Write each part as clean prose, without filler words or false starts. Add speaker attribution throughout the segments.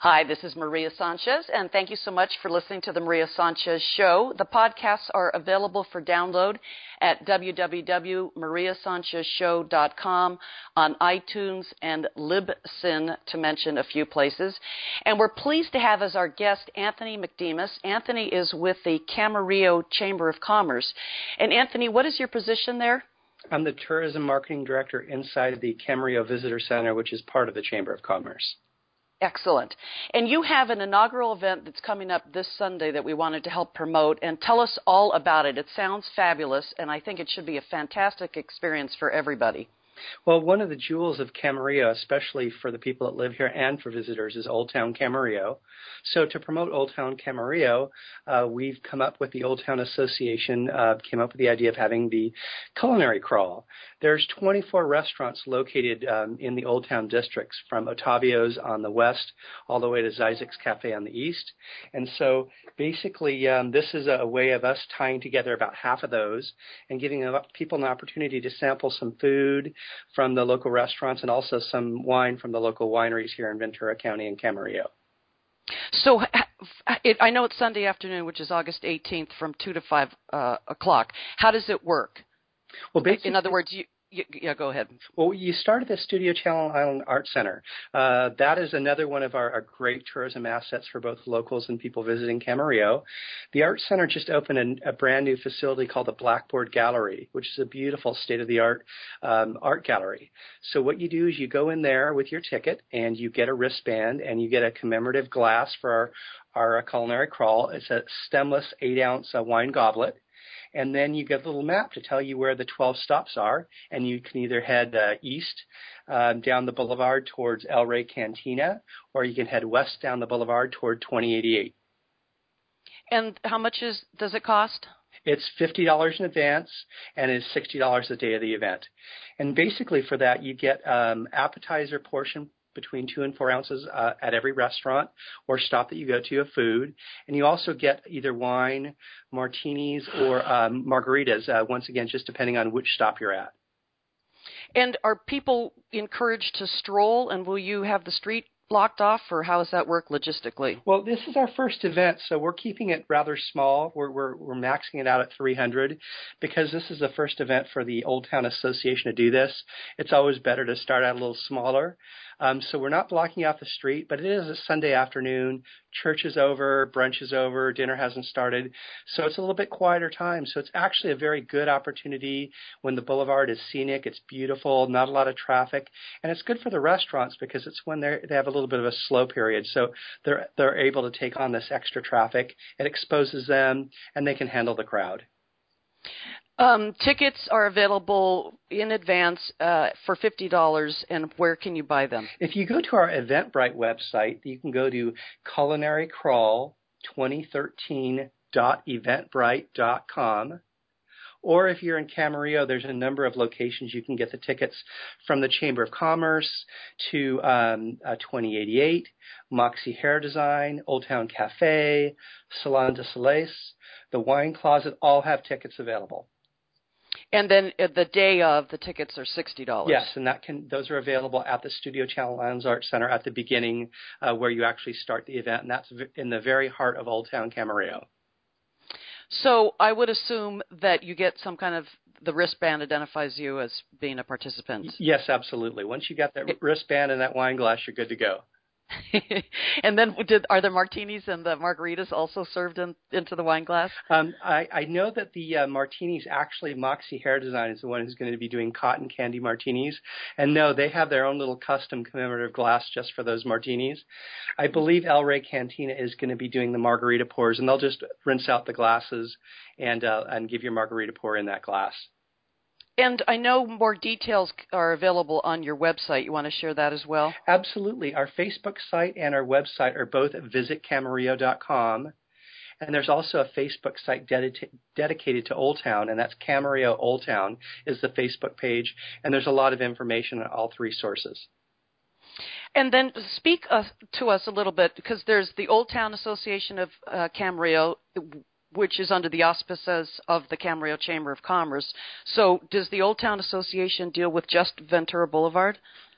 Speaker 1: Hi, this is Maria Sanchez, and thank you so much for listening to The Maria Sanchez Show. The podcasts are available for download at www.mariasanchezshow.com, on iTunes and Libsyn, to mention a few places. And we're pleased to have as our guest Anthony McDemus. Anthony is with the Camarillo Chamber of Commerce. And Anthony, what is your position there?
Speaker 2: I'm the Tourism Marketing Director inside the Camarillo Visitor Center, which is part of the Chamber of Commerce.
Speaker 1: Excellent. And you have an inaugural event that's coming up this Sunday that we wanted to help promote, and tell us all about it. It sounds fabulous, and I think it should be a fantastic experience for everybody.
Speaker 2: Well, one of the jewels of Camarillo, especially for the people that live here and for visitors, is Old Town Camarillo. So to promote Old Town Camarillo, we've come up with the Old Town Association, came up with the idea of having the culinary crawl. There's 24 restaurants located in the Old Town districts, from Ottavio's on the west all the way to Zizek's Cafe on the east. And so basically this is a way of us tying together about half of those and giving people an opportunity to sample some food from the local restaurants and also some wine from the local wineries here in Ventura County and Camarillo.
Speaker 1: So I know it's Sunday afternoon, which is August 18th, from 2 to 5 o'clock. How does it work?
Speaker 2: Well,
Speaker 1: in other words, yeah, go ahead.
Speaker 2: Well, you start at the Studio Channel Island Art Center. That is another one of our great tourism assets for both locals and people visiting Camarillo. The Art Center just opened a brand new facility called the Blackboard Gallery, which is a beautiful state-of-the-art art gallery. So what you do is you go in there with your ticket and you get a wristband and you get a commemorative glass for our culinary crawl. It's a stemless 8-ounce wine goblet. And then you get a little map to tell you where the 12 stops are, and you can either head east down the boulevard towards El Rey Cantina, or you can head west down the boulevard toward 2088.
Speaker 1: And how much does it cost?
Speaker 2: It's $50 in advance, and it's $60 the day of the event. And basically for that, you get appetizer portion between 2 and 4 ounces at every restaurant or stop that you go to of food. And you also get either wine, martinis, or margaritas, once again, just depending on which stop you're at.
Speaker 1: And are people encouraged to stroll, and will you have the street blocked off, or how does that work logistically?
Speaker 2: Well, this is our first event, so we're keeping it rather small. We're maxing it out at 300 because this is the first event for the Old Town Association to do this. It's always better to start out a little smaller. So we're not blocking out the street, but it is a Sunday afternoon. Church is over, brunch is over, dinner hasn't started. So it's a little bit quieter time. So it's actually a very good opportunity when the boulevard is scenic, it's beautiful, not a lot of traffic. And it's good for the restaurants because it's when they have a little bit of a slow period. So they're able to take on this extra traffic. It exposes them, and they can handle the crowd.
Speaker 1: Tickets are available in advance for $50, and where can you buy them?
Speaker 2: If you go to our Eventbrite website, you can go to culinarycrawl2013.eventbrite.com. Or if you're in Camarillo, there's a number of locations you can get the tickets from the Chamber of Commerce to 2088, Moxie Hair Design, Old Town Cafe, Salon de Soleil, the Wine Closet, all have tickets available.
Speaker 1: And then the day of, the tickets are $60.
Speaker 2: Yes, and those are available at the Studio Channel Islands Art Center at the beginning where you actually start the event, and that's in the very heart of Old Town Camarillo.
Speaker 1: So I would assume that you get some kind of, the wristband identifies you as being a participant.
Speaker 2: Yes, absolutely. Once you got that wristband and that wine glass, you're good to go.
Speaker 1: And then are the martinis and the margaritas also served into the wine glass?
Speaker 2: I know that the martinis, actually Moxie Hair Design is the one who's going to be doing cotton candy martinis. And no, they have their own little custom commemorative glass just for those martinis. I believe El Rey Cantina is going to be doing the margarita pours, and they'll just rinse out the glasses and give your margarita pour in that glass.
Speaker 1: And I know more details are available on your website. You want to share that as well?
Speaker 2: Absolutely. Our Facebook site and our website are both at visitcamarillo.com. And there's also a Facebook site dedicated to Old Town, and that's Camarillo Old Town is the Facebook page. And there's a lot of information on all three sources.
Speaker 1: And then speak to us a little bit, because there's the Old Town Association of Camarillo, which is under the auspices of the Camarillo Chamber of Commerce. So does the Old Town Association deal with just Ventura Boulevard?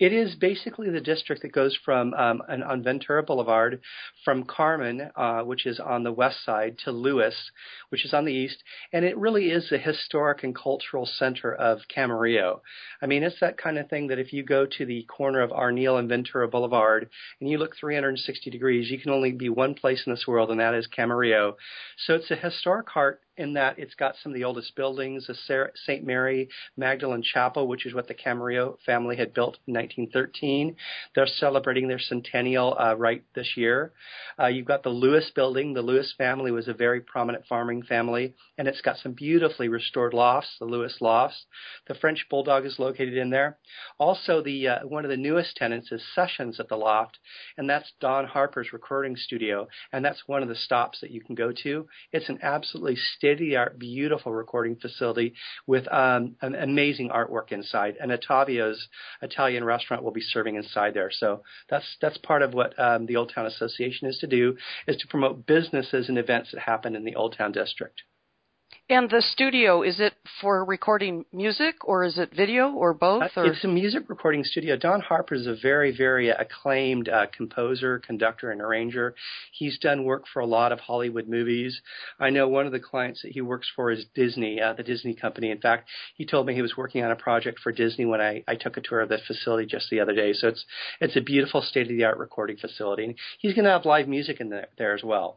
Speaker 2: It is basically the district that goes from on Ventura Boulevard, from Carmen, which is on the west side, to Lewis, which is on the east, and it really is the historic and cultural center of Camarillo. I mean, it's that kind of thing that if you go to the corner of Arneal and Ventura Boulevard and you look 360 degrees, you can only be one place in this world, and that is Camarillo. So it's a historic heart in that it's got some of the oldest buildings, the St. Mary Magdalene Chapel, which is what the Camarillo family had built in 1913. They're celebrating their centennial right this year. You've got the Lewis building. The Lewis family was a very prominent farming family, and it's got some beautifully restored lofts, the Lewis Lofts. The French Bulldog is located in there. Also, one of the newest tenants is Sessions at the Loft, and that's Don Harper's recording studio, and that's one of the stops that you can go to. It's an absolutely state-of-the-art, beautiful recording facility with an amazing artwork inside. And Ottavio's Italian restaurant will be serving inside there. So that's part of what the Old Town Association is to do, is to promote businesses and events that happen in the Old Town District.
Speaker 1: And the studio, is it for recording music, or is it video, or both?
Speaker 2: It's a music recording studio. Don Harper is a very, very acclaimed composer, conductor, and arranger. He's done work for a lot of Hollywood movies. I know one of the clients that he works for is Disney, the Disney company. In fact, he told me he was working on a project for Disney when I took a tour of the facility just the other day. So it's a beautiful state-of-the-art recording facility. And he's going to have live music in there as well.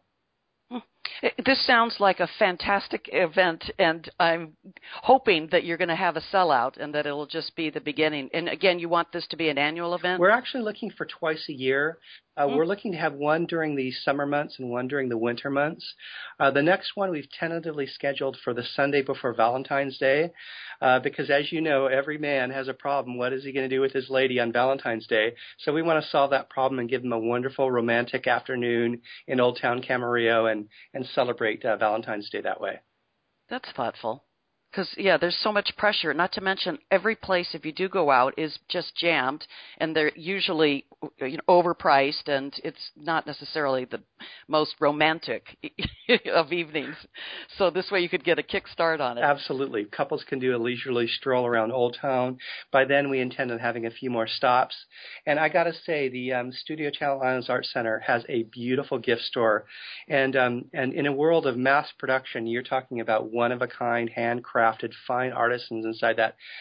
Speaker 1: This sounds like a fantastic event, and I'm hoping that you're going to have a sellout and that it'll just be the beginning. And again, you want this to be an annual event?
Speaker 2: We're actually looking for twice a year. We're looking to have one during the summer months and one during the winter months. The next one we've tentatively scheduled for the Sunday before Valentine's Day, because as you know, every man has a problem. What is he going to do with his lady on Valentine's Day? So we want to solve that problem and give them a wonderful romantic afternoon in Old Town Camarillo and celebrate Valentine's Day that way.
Speaker 1: That's thoughtful. Because, yeah, there's so much pressure, not to mention every place, if you do go out, is just jammed, and they're usually overpriced, and it's not necessarily the most romantic of evenings. So this way you could get a kickstart on it.
Speaker 2: Absolutely. Couples can do a leisurely stroll around Old Town. By then, we intend on having a few more stops. And I got to say, the Studio Channel Islands Art Center has a beautiful gift store. And in a world of mass production, you're talking about one-of-a-kind, handcrafted, fine artisans inside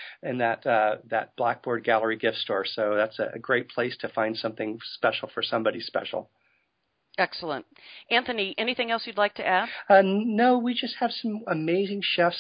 Speaker 2: that Blackboard Gallery gift store. So that's a great place to find something special for somebody special.
Speaker 1: Excellent. Anthony, anything else you'd like to add?
Speaker 2: No, we just have some amazing chefs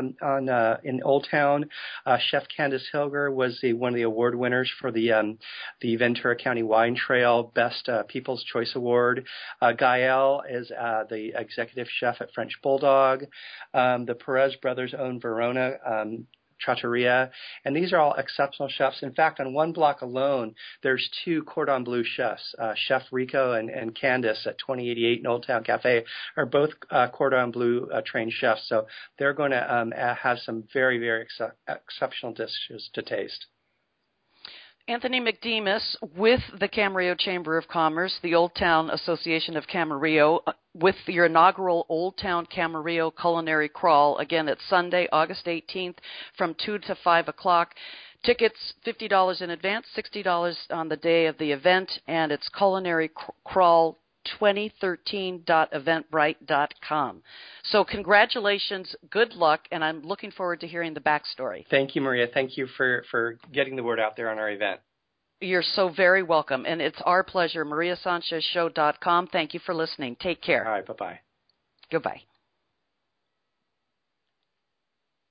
Speaker 2: in Old Town. Chef Candace Hilger was one of the award winners for the Ventura County Wine Trail Best People's Choice Award. Gael is the executive chef at French Bulldog. The Perez brothers own Verona Trattoria, and these are all exceptional chefs. In fact, on one block alone, there's two Cordon Bleu chefs. Chef Rico and Candace at 2088 in Old Town Cafe are both Cordon Bleu trained chefs, so they're going to have some very, very exceptional dishes to taste.
Speaker 1: Anthony McDemus with the Camarillo Chamber of Commerce, the Old Town Association of Camarillo, with your inaugural Old Town Camarillo Culinary Crawl. Again, it's Sunday, August 18th from 2 to 5 o'clock. Tickets, $50 in advance, $60 on the day of the event, and it's Culinary Crawl 2013.eventbrite.com. So congratulations, good luck, and I'm looking forward to hearing the backstory.
Speaker 2: Thank you, Maria. Thank you for getting the word out there on our event.
Speaker 1: You're so very welcome, and it's our pleasure. MariaSanchezShow.com. Thank you for listening. Take care.
Speaker 2: All right, bye-bye.
Speaker 1: Goodbye.